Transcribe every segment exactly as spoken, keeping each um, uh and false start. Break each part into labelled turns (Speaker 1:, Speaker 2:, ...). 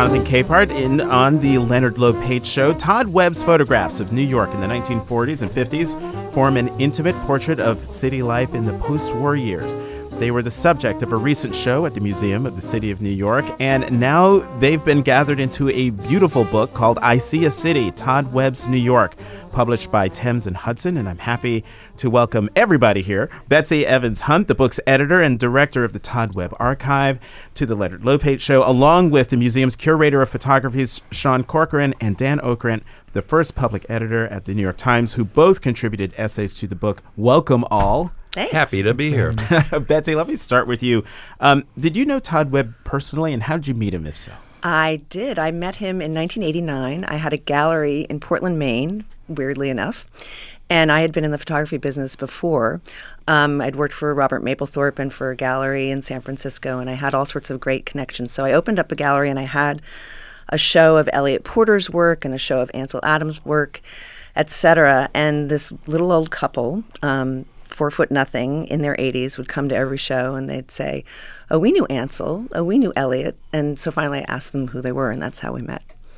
Speaker 1: Jonathan Capehart in on the Leonard Lopate Show. Todd Webb's photographs of New York in the nineteen forties and fifties form an intimate portrait of city life in the post-war years. They were the subject of a recent show at the Museum of the City of New York, and now they've been gathered into a beautiful book called I See a City, Todd Webb's New York, published by Thames and Hudson, and I'm happy to welcome everybody here. Betsy Evans Hunt, the book's editor and director of the Todd Webb Archive, to the Leonard Lopate Show, along with the museum's curator of photography, Sean Corcoran, and Dan Okrent, the first public editor at the New York Times, who both contributed essays to the book. Welcome all.
Speaker 2: Thanks.
Speaker 3: Happy to be here.
Speaker 1: Betsy, let me start with you. Um, did you know Todd Webb personally, and how did you meet him, if so?
Speaker 2: I did. I met him in nineteen eighty-nine. I had a gallery in Portland, Maine, weirdly enough, and I had been in the photography business before. Um, I'd worked for Robert Mapplethorpe and for a gallery in San Francisco, and I had all sorts of great connections. So I opened up a gallery, and I had a show of Elliot Porter's work and a show of Ansel Adams' work, et cetera. And this little old couple, um, four foot nothing, in their eighties, would come to every show, and they'd say, oh, we knew Ansel, oh, we knew Elliot. And so finally I asked them who they were, and that's how we met.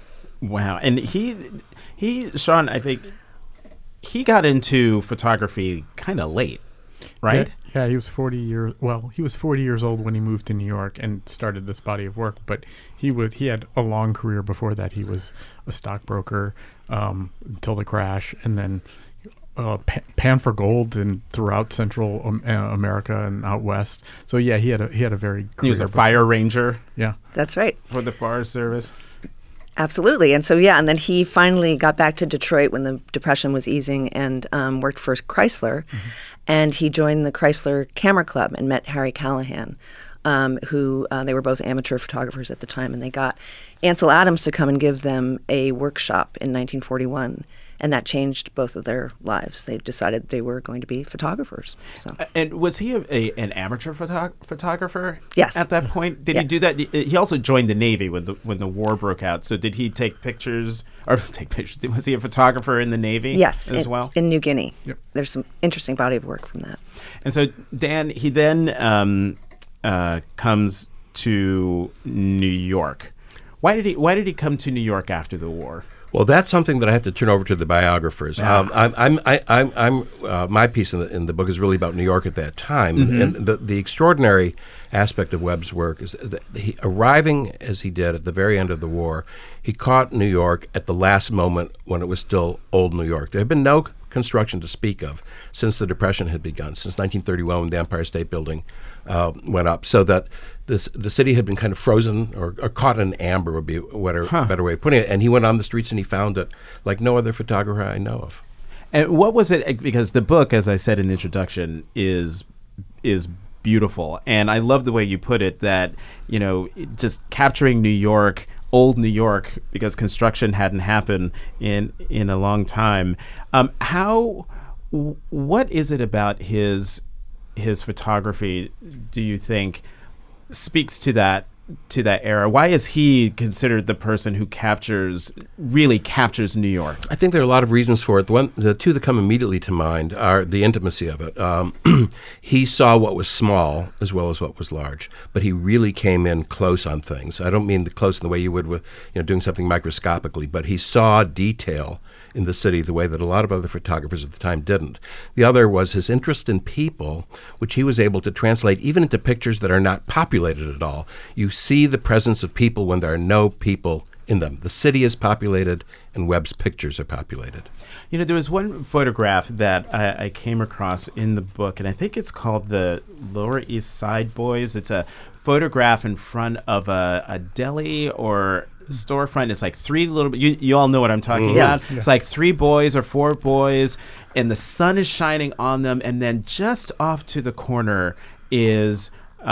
Speaker 1: Wow. And he, he, Sean, I think he got into photography kind of late, right?
Speaker 4: Yeah, yeah, he was forty years, well, he was forty years old when he moved to New York and started this body of work, but he would, he had a long career before that. He was a stockbroker um, until the crash, and then Uh, pan, pan for gold and throughout Central um, uh, America and out west. So yeah, he had a he had a very
Speaker 1: he was a fire ranger.
Speaker 4: Yeah,
Speaker 2: that's right,
Speaker 1: for the Forest Service.
Speaker 2: Absolutely. And so yeah, and then he finally got back to Detroit when the Depression was easing and um, worked for Chrysler, mm-hmm. and he joined the Chrysler Camera Club and met Harry Callahan. Um, who uh, they were both amateur photographers at the time, and they got Ansel Adams to come and give them a workshop in nineteen forty-one, and that changed both of their lives. They decided they were going to be photographers. So,
Speaker 1: and was he a, a an amateur photo- photographer?
Speaker 2: Yes.
Speaker 1: At that point, did
Speaker 2: yeah.
Speaker 1: he do that? He also joined the Navy when the when the war broke out. So did he take pictures or take pictures? Was he a photographer in the Navy?
Speaker 2: Yes,
Speaker 1: as
Speaker 2: in,
Speaker 1: well
Speaker 2: in New Guinea.
Speaker 4: Yep.
Speaker 2: There's some interesting body of work from that.
Speaker 1: And so Dan, he then. Um, Uh, comes to New York. Why did he? Why did he come to New York after the war?
Speaker 3: Well, that's something that I have to turn over to the biographers.
Speaker 1: Yeah.
Speaker 3: Um, I'm, I'm, I, I'm, I'm uh, my piece in the, in the book is really about New York at that time,
Speaker 1: Mm-hmm.
Speaker 3: and the the extraordinary aspect of Webb's work is that he, arriving as he did at the very end of the war, he caught New York at the last moment when it was still old New York. There had been no construction to speak of since the Depression had begun, since nineteen thirty-one when the Empire State Building uh, went up, so that this, the city had been kind of frozen or, or caught in amber would be a better,
Speaker 1: huh.
Speaker 3: better way of putting it. And he went on the streets and he found it like no other photographer I know of.
Speaker 1: And what was it? Because the book, as I said in the introduction, is is beautiful, and I love the way you put it. That you know, just capturing New York, old New York, because construction hadn't happened in in a long time. Um, how? W- what is it about his his photography? Do you think speaks to that? to that era? Why is he considered the person who captures, really captures New York?
Speaker 3: I think there are a lot of reasons for it. The one, the two that come immediately to mind are the intimacy of it. Um, he saw what was small as well as what was large, but he really came in close on things. I don't mean the close in the way you would with, you know, doing something microscopically, but he saw detail in the city the way that a lot of other photographers at the time didn't. The other was his interest in people, which he was able to translate even into pictures that are not populated at all. You see the presence of people when there are no people in them. The city is populated and Webb's pictures are populated.
Speaker 1: You know, there was one photograph that I, I came across in the book, and I think it's called the Lower East Side Boys. It's a photograph in front of a, a deli or storefront. It's like three little, you, you all know what I'm talking
Speaker 3: Mm-hmm.
Speaker 1: about.
Speaker 2: Yes.
Speaker 1: Yeah. It's like three boys or four boys, and the sun is shining on them, and then just off to the corner is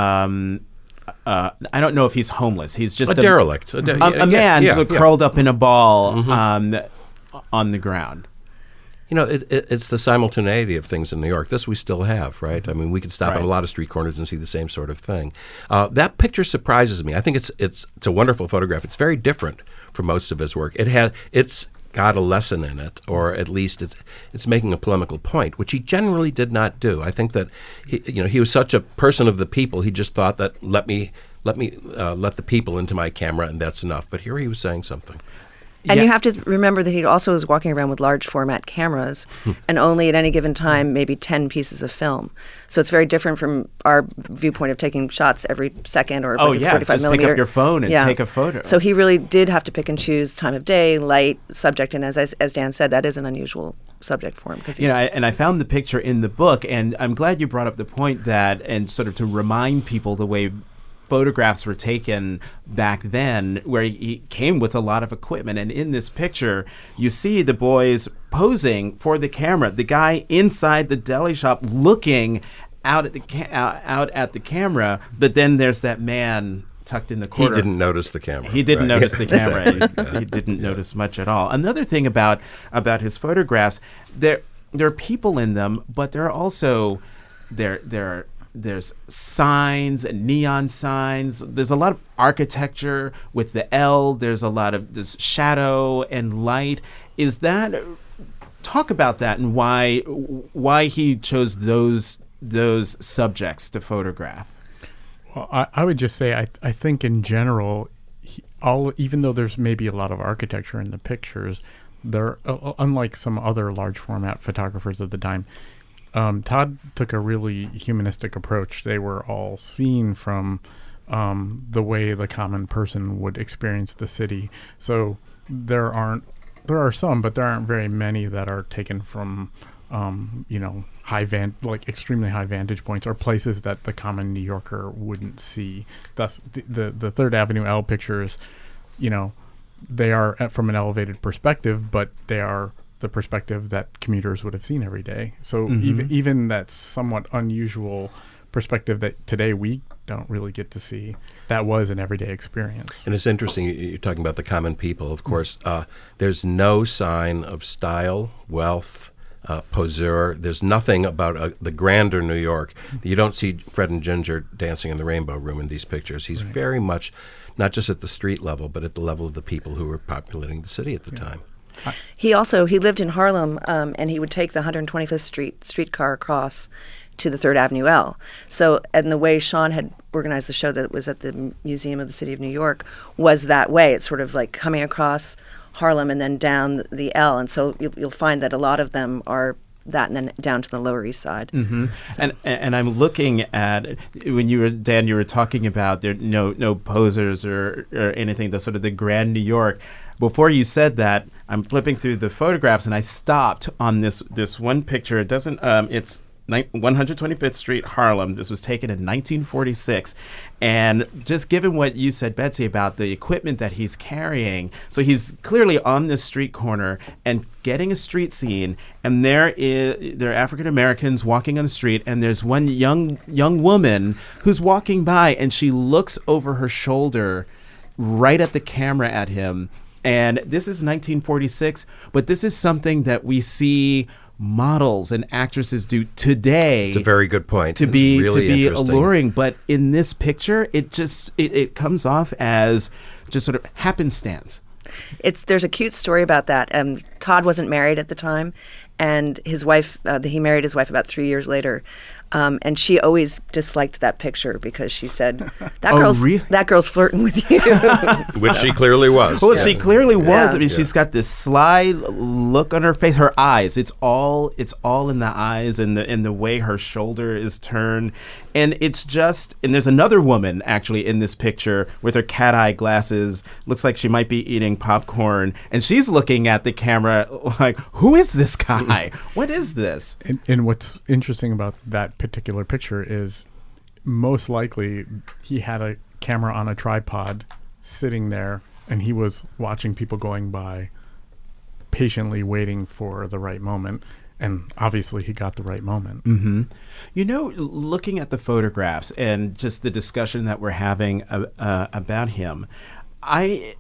Speaker 1: um uh I don't know if he's homeless. He's just
Speaker 3: a, a derelict. A, de-
Speaker 1: a, a
Speaker 3: yeah,
Speaker 1: man
Speaker 3: yeah,
Speaker 1: just
Speaker 3: yeah.
Speaker 1: curled up in a ball
Speaker 3: Mm-hmm.
Speaker 1: um on the ground.
Speaker 3: You know, it, it, it's the simultaneity of things in New York. This we still have, right? I mean, we could stop
Speaker 1: Right.
Speaker 3: at a lot of street corners and see the same sort of thing. Uh, that picture surprises me. I think it's it's it's a wonderful photograph. It's very different from most of his work. It had it's got a lesson in it, or at least it's it's making a polemical point, which he generally did not do. I think that he, you know, he was such a person of the people. He just thought that let me let me uh, let the people into my camera, and that's enough. But here he was saying something.
Speaker 2: And
Speaker 1: Yeah.
Speaker 2: you have to remember that he also was walking around with large format cameras and only at any given time maybe ten pieces of film. So it's very different from our viewpoint of taking shots every second or
Speaker 1: Oh,
Speaker 2: like a
Speaker 1: yeah,
Speaker 2: forty-five
Speaker 1: just pick
Speaker 2: millimeter.
Speaker 1: up your phone and take a photo.
Speaker 2: So he really did have to pick and choose time of day, light, subject, and as as, as Dan said, that is an unusual subject for him because
Speaker 1: You know, I, and I found the picture in the book, and I'm glad you brought up the point that, and sort of to remind people the way photographs were taken back then, where he, he came with a lot of equipment. And in this picture, you see the boys posing for the camera. The guy inside the deli shop looking out at the ca- out, out at the camera, but then there's that man tucked in the
Speaker 3: He
Speaker 1: corner.
Speaker 3: didn't notice the camera.
Speaker 1: He didn't
Speaker 3: Right.
Speaker 1: notice the camera.
Speaker 3: Exactly.
Speaker 1: He, he didn't notice much at all. Another thing about about his photographs, there there are people in them, but there are also there there are, there's signs and neon signs. There's a lot of architecture with the L. There's a lot of this shadow and light. Is that talk about that and why why he chose those those subjects to photograph?
Speaker 4: Well, I, I would just say I I think in general, he, all even though there's maybe a lot of architecture in the pictures, there uh, unlike some other large format photographers of the time, um, Todd took a really humanistic approach. They were all seen from um, the way the common person would experience the city. So there aren't there are some, but there aren't very many that are taken from um, you know. high van like extremely high vantage points or places that the common New Yorker wouldn't see. Thus the, the the Third Avenue L pictures, you know, they are at, from an elevated perspective, but they are the perspective that commuters would have seen every day. So
Speaker 1: Mhm.
Speaker 4: even even that somewhat unusual perspective that today we don't really get to see, that was an everyday experience.
Speaker 3: And it's interesting, you- you're talking about the common people. Of course, uh, there's no sign of style, wealth, Uh, poseur. There's nothing about uh, the grander New York. You don't see Fred and Ginger dancing in the Rainbow Room in these pictures. He's
Speaker 4: Right.
Speaker 3: very much not just at the street level, but at the level of the people who were populating the city at the time.
Speaker 2: He also he lived in Harlem, um, and he would take the one hundred twenty-fifth Street streetcar across to the Third Avenue L. So, and the way Sean had organized the show that was at the M- Museum of the City of New York was that way. It's sort of like coming across Harlem and then down th- the L, and so you'll, you'll find that a lot of them are that, and then down to the Lower East Side.
Speaker 1: Mm-hmm. And and I'm looking at when you were Dan, you were talking about there no no posers or or anything. The sort of the grand New York. Before you said that, I'm flipping through the photographs and I stopped on this this one picture. It doesn't. Um, it's ni- one hundred twenty-fifth Street, Harlem. This was taken in nineteen forty-six. And just given what you said, Betsy, about the equipment that he's carrying, so he's clearly on this street corner and getting a street scene, and there is there are African Americans walking on the street, and there's one young young woman who's walking by, and she looks over her shoulder right at the camera at him. And this is nineteen forty-six, but this is something that we see models and actresses do today.
Speaker 3: It's a very good point.
Speaker 1: To
Speaker 3: It's
Speaker 1: be
Speaker 3: really
Speaker 1: to be
Speaker 3: interesting.
Speaker 1: alluring, but in this picture, it just it, it comes off as just sort of happenstance.
Speaker 2: It's there's a cute story about that. Um, Todd wasn't married at the time, and his wife uh, he married his wife about three years later, um, and she always disliked that picture because she said that
Speaker 1: Oh,
Speaker 2: girl's
Speaker 1: really?
Speaker 2: that girl's flirting with you.
Speaker 3: Which she clearly was.
Speaker 1: Well, she clearly was.
Speaker 2: Yeah.
Speaker 1: I mean,
Speaker 3: Yeah.
Speaker 1: she's got this sly look on her face. Her eyes. It's all. It's all in the eyes and the in the way her shoulder is turned, and it's just. And there's another woman actually in this picture with her cat eye glasses. Looks like she might be eating popcorn, and she's looking at the camera like, "Who is this guy? What is this?"
Speaker 4: And, and what's interesting about that particular picture is most likely he had a camera on a tripod sitting there and he was watching people going by, patiently waiting for the right moment. And obviously he got the right moment.
Speaker 1: Mm-hmm. You know, looking at the photographs and just the discussion that we're having uh, uh, about him, I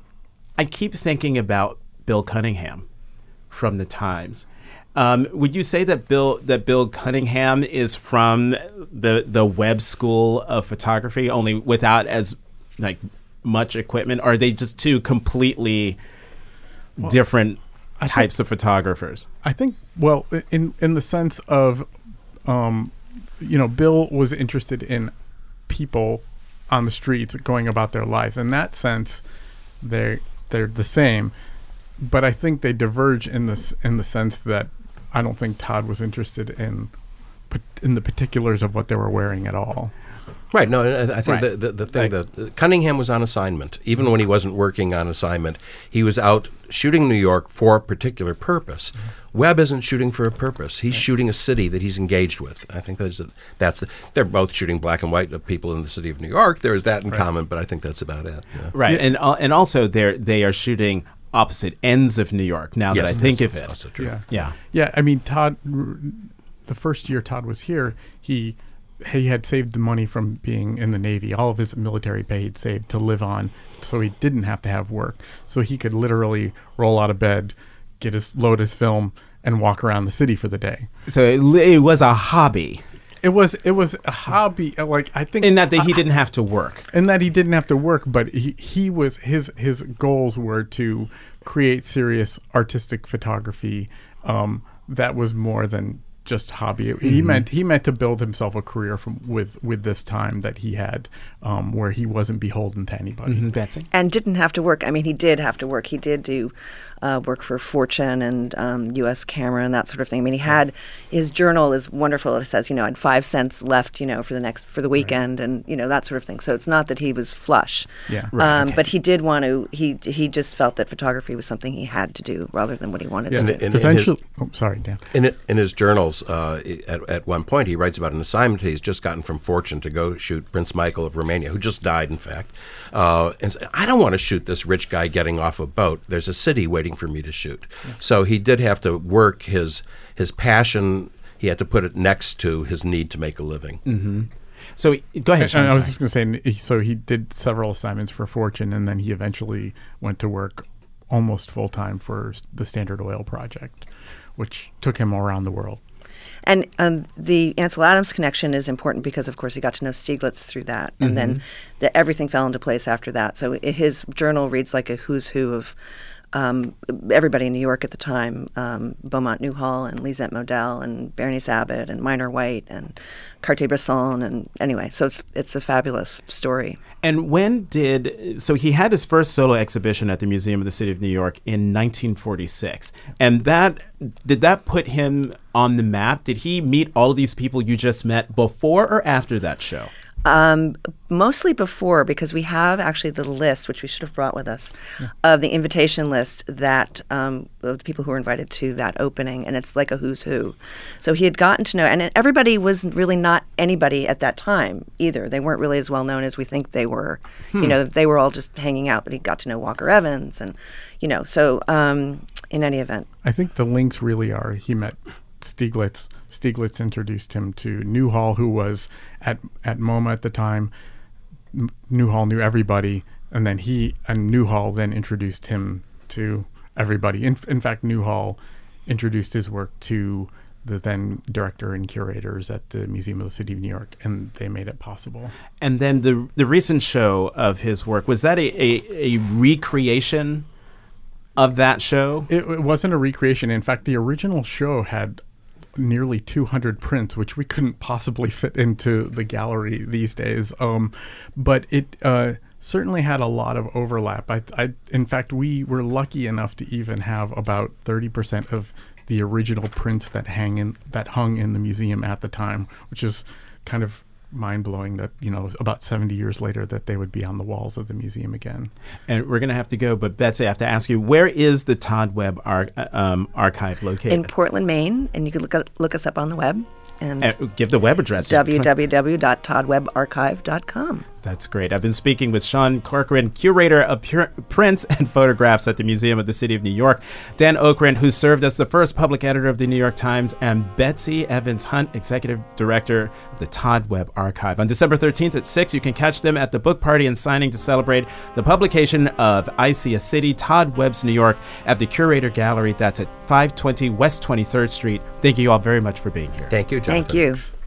Speaker 1: I keep thinking about Bill Cunningham from the Times. Um, would you say that Bill that Bill Cunningham is from the the Webb School of Photography, only without as like much equipment? Or are they just two completely
Speaker 4: Well,
Speaker 1: different
Speaker 4: I
Speaker 1: types of photographers?
Speaker 4: I think, well, i- in in the sense of, um, you know, Bill was interested in people on the streets going about their lives. In that sense, they're they're the same, but I think they diverge in this in the sense that I don't think Todd was interested in in the particulars of what they were wearing at all.
Speaker 3: Right. No, I I think
Speaker 1: Right.
Speaker 3: the, the, the thing
Speaker 1: Like-
Speaker 3: that uh, Cunningham was on assignment. Even when he wasn't working on assignment, he was out shooting New York for a particular purpose. Webb isn't shooting for a purpose. He's shooting a city that he's engaged with. I think that's, that's the, they're both shooting black and white of people in the city of New York. There's that in common, but I think that's about it. Yeah.
Speaker 1: Right, and uh, and also they they are shooting opposite ends of New York. Now that I think
Speaker 3: that's
Speaker 1: of it,
Speaker 3: also true.
Speaker 4: Yeah.
Speaker 1: yeah,
Speaker 4: Yeah, I mean, Todd, r- the first year Todd was here, he he had saved the money from being in the Navy. All of his military pay he'd saved to live on, so he didn't have to have work. So he could literally roll out of bed, get his load his film, and walk around the city for the day.
Speaker 1: so it, li- it was a hobby
Speaker 4: It was it was a hobby. uh, Like I think
Speaker 1: in that they, he didn't have to work.
Speaker 4: in that he didn't have to work, but he, he was his his goals were to create serious artistic photography um, that was more than just hobby. He meant he meant to build himself a career from with with this time that he had, um, where he wasn't beholden to anybody.
Speaker 1: Mhm, Betsy.
Speaker 2: And didn't have to work. I mean, he did have to work. He did do uh, work for Fortune and um, U S Camera and that sort of thing. I mean, he had his journal is wonderful. It says, you know, I had five cents left, you know, for the next for the weekend, and you know that sort of thing. So it's not that he was flush.
Speaker 4: Yeah.
Speaker 1: Right,
Speaker 2: um,
Speaker 1: okay.
Speaker 2: But he did want to. He he just felt that photography was something he had to do rather than what he wanted
Speaker 4: Yeah.
Speaker 2: to
Speaker 3: And
Speaker 2: do.
Speaker 3: it- and- and his-
Speaker 4: Eventually, oh, sorry, Dan.
Speaker 3: In, it, in his journals, uh, i- at, at one point, he writes about an assignment he's just gotten from Fortune to go shoot Prince Michael of Romania, who just died, in fact. Uh, and said, I don't want to shoot this rich guy getting off a boat. There's a city waiting for me to shoot. So he did have to work his his passion. He had to put it next to his need to make a living.
Speaker 1: Mm-hmm. So go ahead, Sean.
Speaker 4: And I was
Speaker 1: sorry.
Speaker 4: just going to say, n- he- so he did several assignments for Fortune, and then he eventually went to work almost full time for s- the Standard Oil project, which took him around the world.
Speaker 2: And um, the Ansel Adams connection is important because, of course, he got to know Stieglitz through that, and then the, everything fell into place after that. So i his journal reads like a who's who of um, everybody in New York at the time: um, Beaumont Newhall and Lisette Modell and Bernice Abbott and Minor White and Cartier-Bresson. And anyway, so it's it's a fabulous story.
Speaker 1: And when did so he had his first solo exhibition at the Museum of the City of New York in nineteen forty-six, and that did that put him on the map? Did he meet all of these people you just met before or after that show?
Speaker 2: Um, mostly before, because we have actually the list, which we should have brought with us, of the invitation list that um, of the people who were invited to that opening, and it's like a who's who. So he had gotten to know, and everybody was really not anybody at that time either. They weren't really as well known as we think they were. You know, they were all just hanging out, but he got to know Walker Evans, and you know, so um, in any event.
Speaker 4: I think the links really are he met Stieglitz. Stieglitz introduced him to Newhall, who was at at MoMA at the time. M- Newhall knew everybody, and then he and Newhall then introduced him to everybody. In, in fact, Newhall introduced his work to the then director and curators at the Museum of the City of New York, and they made it possible.
Speaker 1: And then the the recent show of his work, was that a, a, a recreation of that show?
Speaker 4: It, it wasn't a recreation. In fact, the original show had nearly two hundred prints, which we couldn't possibly fit into the gallery these days. Um, but it uh, certainly had a lot of overlap. I, I, in fact, we were lucky enough to even have about thirty percent of the original prints that hang in that hung in the museum at the time, which is kind of mind-blowing that, you know, about seventy years later that they would be on the walls of the museum again.
Speaker 1: And we're going to have to go, but Betsy, I have to ask you, where is the Todd Webb ar- um, archive located?
Speaker 2: In Portland, Maine, and you can look, at, look us up on the web. And
Speaker 1: Uh, give the web address.
Speaker 2: w w w dot todd webb archive dot com.
Speaker 1: That's great. I've been speaking with Sean Corcoran, curator of pur- prints and photographs at the Museum of the City of New York, Dan Okren, who served as the first public editor of the New York Times, and Betsy Evans Hunt, executive director of the Todd Webb Archive. On December thirteenth at six, you can catch them at the book party and signing to celebrate the publication of I See a City, Todd Webb's New York, at the Curator Gallery. That's at five twenty West twenty-third Street. Thank you all very much for being here.
Speaker 3: Thank you, Jonathan.
Speaker 2: Thank you.